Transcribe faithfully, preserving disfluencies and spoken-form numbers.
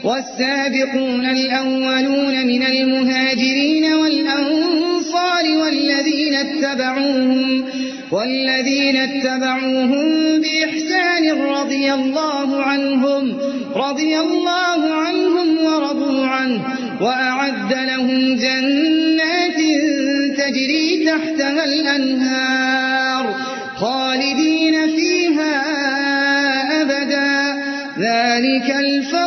والسابقون الأولون من المهاجرين والأنصار والذين اتبعوهم, والذين اتبعوهم بإحسان رضي الله عنهم, رضي الله عنهم ورضوا عنه وأعد لهم جنات تجري تحتها الأنهار خالدين فيها أبدا ذلك الفضل